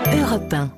Europe 1.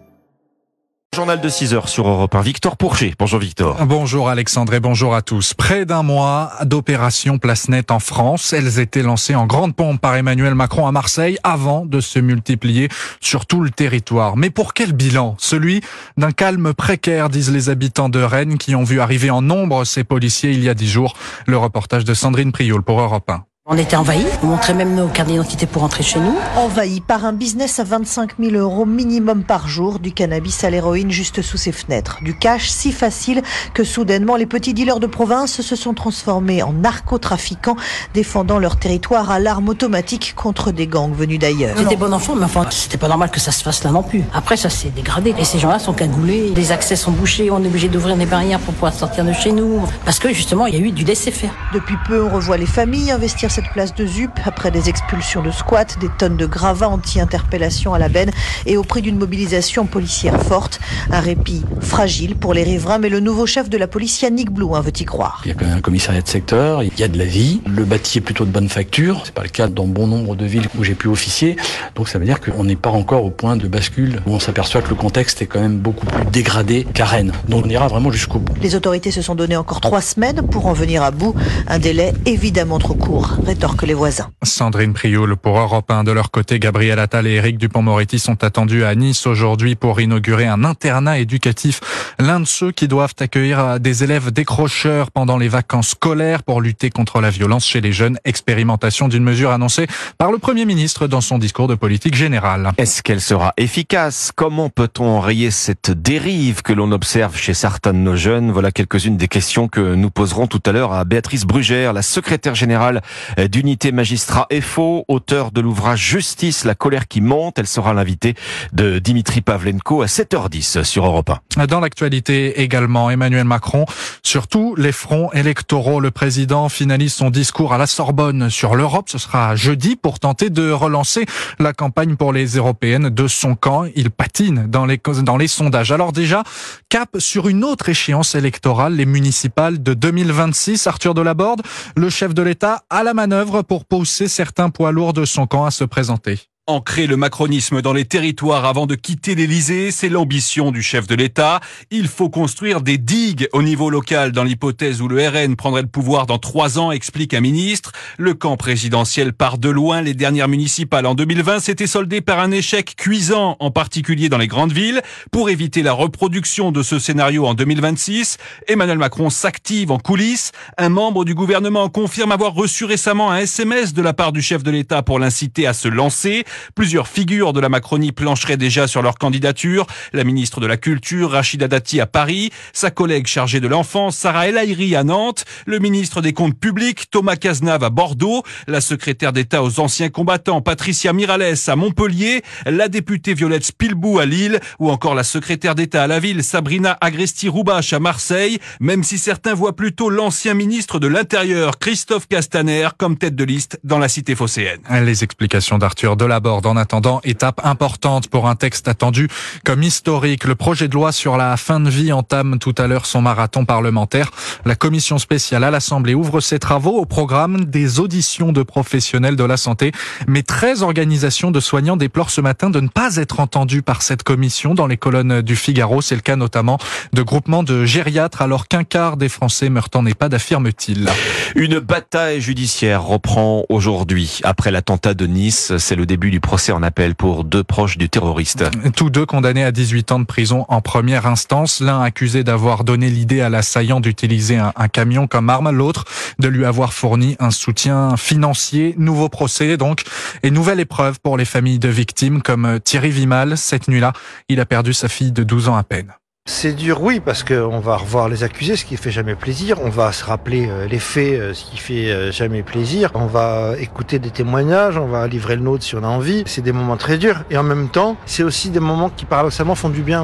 Journal de 6h sur Europe 1. Victor Pourchet. Bonjour Victor. Bonjour Alexandre et bonjour à tous. Près d'un mois d'opération Place Nette en France. Elles étaient lancées en grande pompe par Emmanuel Macron à Marseille avant de se multiplier sur tout le territoire. Mais pour quel bilan? Celui d'un calme précaire, disent les habitants de Rennes qui ont vu arriver en nombre ces policiers il y a 10 jours. Le reportage de Sandrine Prioul pour Europe 1. On était envahis, on montrait même nos cartes d'identité pour rentrer chez nous. Envahis par un business à 25 000 € minimum par jour, du cannabis à l'héroïne juste sous ses fenêtres. Du cash si facile que soudainement les petits dealers de province se sont transformés en narcotrafiquants, défendant leur territoire à l'arme automatique contre des gangs venus d'ailleurs. J'étais bon enfant, mais enfin, c'était pas normal que ça se fasse là non plus. Après, ça s'est dégradé. Et ces gens-là sont cagoulés, les accès sont bouchés, on est obligé d'ouvrir des barrières pour pouvoir sortir de chez nous. Parce que justement, il y a eu du laisser-faire. Depuis peu, on revoit les familles investir cette place de ZUP après des expulsions de squats, des tonnes de gravats anti-interpellation à la benne et au prix d'une mobilisation policière forte. Un répit fragile pour les riverains, mais le nouveau chef de la police, Yannick Blouin, veut y croire. Il y a quand même un commissariat de secteur, il y a de la vie, le bâti est plutôt de bonne facture. C'est pas le cas dans bon nombre de villes où j'ai pu officier. Donc ça veut dire qu'on n'est pas encore au point de bascule où on s'aperçoit que le contexte est quand même beaucoup plus dégradé qu'à Rennes. Donc on ira vraiment jusqu'au bout. Les autorités se sont donné encore 3 semaines pour en venir à bout. Un délai évidemment trop court, rétorquent les voisins. Sandrine Prioul pour Europe 1. De leur côté, Gabriel Attal et Éric Dupond-Moretti sont attendus à Nice aujourd'hui pour inaugurer un internat éducatif. L'un de ceux qui doivent accueillir des élèves décrocheurs pendant les vacances scolaires pour lutter contre la violence chez les jeunes. Expérimentation d'une mesure annoncée par le Premier ministre dans son discours de politique générale. Est-ce qu'elle sera efficace? Comment peut-on enrayer cette dérive que l'on observe chez certains de nos jeunes? Voilà quelques-unes des questions que nous poserons tout à l'heure à Béatrice Brugère, la secrétaire générale d'Unité Magistrat FO, auteur de l'ouvrage Justice, la colère qui monte. Elle sera l'invitée de Dimitri Pavlenko à 7h10 sur Europe 1. Dans l'actualité également, Emmanuel Macron sur tous les fronts électoraux. Le président finalise son discours à la Sorbonne sur l'Europe. Ce sera jeudi pour tenter de relancer la campagne pour les européennes de son camp. Il patine dans les sondages. Alors déjà, cap sur une autre échéance électorale, les municipales de 2026. Arthur Delaborde, le chef de l'État, à la manœuvre pour pousser certains poids lourds de son camp à se présenter. Ancrer le macronisme dans les territoires avant de quitter l'Élysée, c'est l'ambition du chef de l'État. Il faut construire des digues au niveau local dans l'hypothèse où le RN prendrait le pouvoir dans 3 ans, explique un ministre. Le camp présidentiel part de loin. Les dernières municipales en 2020 s'étaient soldées par un échec cuisant, en particulier dans les grandes villes. Pour éviter la reproduction de ce scénario en 2026, Emmanuel Macron s'active en coulisses. Un membre du gouvernement confirme avoir reçu récemment un SMS de la part du chef de l'État pour l'inciter à se lancer. Plusieurs figures de la Macronie plancheraient déjà sur leur candidature. La ministre de la Culture, Rachida Dati à Paris, sa collègue chargée de l'enfance, Sarah El Haïry à Nantes, le ministre des Comptes publics, Thomas Cazenave à Bordeaux, la secrétaire d'État aux anciens combattants, Patricia Miralles à Montpellier, la députée Violette Spilbou à Lille, ou encore la secrétaire d'État à la ville, Sabrina Agresti-Roubache à Marseille, même si certains voient plutôt l'ancien ministre de l'Intérieur, Christophe Castaner, comme tête de liste dans la cité phocéenne. Les explications d'Arthur Delaborde. En attendant, étape importante pour un texte attendu comme historique. Le projet de loi sur la fin de vie entame tout à l'heure son marathon parlementaire. La commission spéciale à l'Assemblée ouvre ses travaux au programme des auditions de professionnels de la santé. Mais 13 organisations de soignants déplorent ce matin de ne pas être entendues par cette commission dans les colonnes du Figaro. C'est le cas notamment de groupements de gériatres alors qu'un quart des Français meurent en EHPAD, affirme-t-il. Une bataille judiciaire reprend aujourd'hui. Après l'attentat de Nice, c'est le début du procès en appel pour 2 proches du terroriste. Tous 2 condamnés à 18 ans de prison en première instance. L'un accusé d'avoir donné l'idée à l'assaillant d'utiliser un camion comme arme, l'autre de lui avoir fourni un soutien financier. Nouveau procès donc et nouvelle épreuve pour les familles de victimes comme Thierry Vimal. Cette nuit-là, il a perdu sa fille de 12 ans à peine. C'est dur, oui, parce qu'on va revoir les accusés, ce qui fait jamais plaisir. On va se rappeler les faits, ce qui fait jamais plaisir. On va écouter des témoignages, on va livrer le nôtre si on a envie. C'est des moments très durs. Et en même temps, c'est aussi des moments qui paradoxalement font du bien aussi.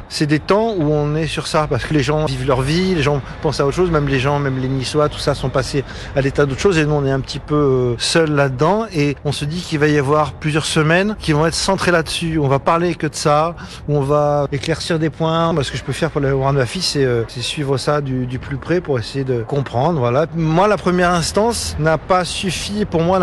c'est des temps où on est sur ça, parce que les gens vivent leur vie, les gens pensent à autre chose, même les Niçois, tout ça sont passés à l'état d'autre chose, et nous on est un petit peu seuls là-dedans, et on se dit qu'il va y avoir plusieurs semaines qui vont être centrées là-dessus. On va parler que de ça, on va éclaircir des points. Ce que je peux faire pour le voir de ma fille, c'est suivre ça du plus près pour essayer de comprendre. Voilà. Moi, la première instance n'a pas suffi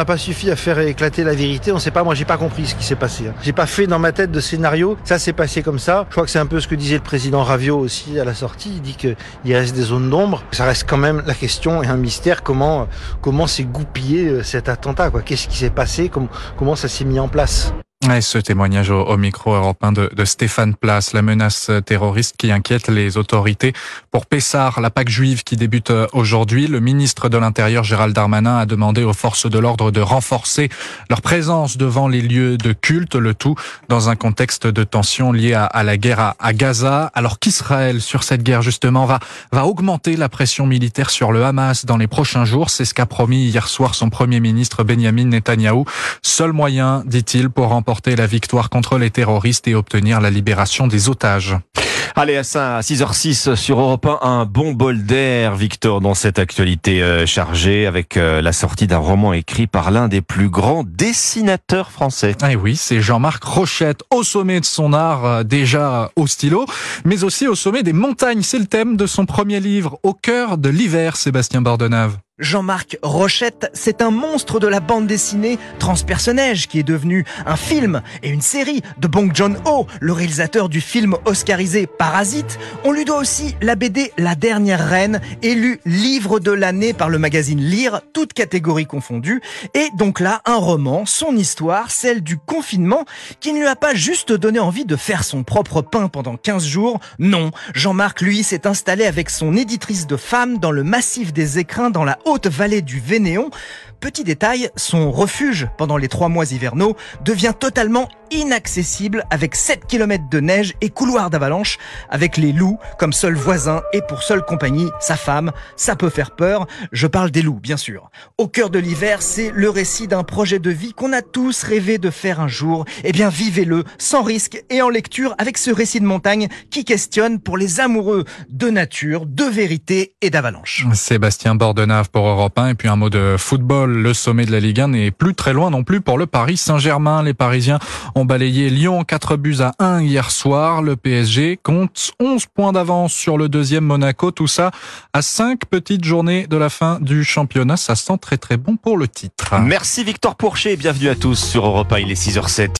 à faire éclater la vérité. On sait pas, moi j'ai pas compris ce qui s'est passé. J'ai pas fait dans ma tête de scénario, ça s'est passé comme ça. Je crois que c'est un peu ce que disait le président Raviot aussi à la sortie. Il dit qu'il reste des zones d'ombre. Ça reste quand même la question et un mystère, comment s'est goupillé cet attentat, quoi. Qu'est-ce qui s'est passé, comment ça s'est mis en place. Et ce témoignage au micro européen de Stéphane Place, la menace terroriste qui inquiète les autorités. Pour Pessard, la Pâque juive qui débute aujourd'hui, le ministre de l'Intérieur Gérald Darmanin a demandé aux forces de l'ordre de renforcer leur présence devant les lieux de culte, le tout dans un contexte de tension lié à la guerre à Gaza. Alors qu'Israël, sur cette guerre justement, va augmenter la pression militaire sur le Hamas dans les prochains jours. C'est ce qu'a promis hier soir son premier ministre Benyamin Netanyahou. Seul moyen, dit-il, pour remporter la victoire contre les terroristes et obtenir la libération des otages. Allez, à 6h06 sur Europe 1, un bon bol d'air, Victor, dans cette actualité chargée, avec la sortie d'un roman écrit par l'un des plus grands dessinateurs français. Ah oui, c'est Jean-Marc Rochette, au sommet de son art, déjà au stylo, mais aussi au sommet des montagnes. C'est le thème de son premier livre, Au cœur de l'hiver, Sébastien Bordenave. Jean-Marc Rochette, c'est un monstre de la bande dessinée transpersonnage qui est devenu un film et une série de Bong Joon-ho, le réalisateur du film oscarisé Parasite. On lui doit aussi la BD La Dernière Reine, élue livre de l'année par le magazine Lire, toutes catégories confondues. Et donc là, un roman, son histoire, celle du confinement, qui ne lui a pas juste donné envie de faire son propre pain pendant 15 jours. Non, Jean-Marc, lui, s'est installé avec son éditrice de femmes dans le massif des Écrins, dans la haute vallée du Vénéon. Petit détail, son refuge pendant les 3 mois hivernaux devient totalement inaccessible avec 7 km de neige et couloirs d'avalanche, avec les loups comme seul voisin et pour seule compagnie sa femme. Ça peut faire peur, je parle des loups bien sûr. Au cœur de l'hiver, c'est le récit d'un projet de vie qu'on a tous rêvé de faire un jour. Eh bien vivez-le sans risque et en lecture avec ce récit de montagne qui questionne pour les amoureux de nature, de vérité et d'avalanche. Sébastien Bordenave pour Europe 1, et puis un mot de football. Le sommet de la Ligue 1 n'est plus très loin non plus pour le Paris Saint-Germain. Les Parisiens ont balayé Lyon 4-1 hier soir. Le PSG compte 11 points d'avance sur le deuxième Monaco. Tout ça à 5 petites journées de la fin du championnat. Ça sent très très bon pour le titre. Merci Victor Pourchet et bienvenue à tous sur Europe 1. Il est 6h07.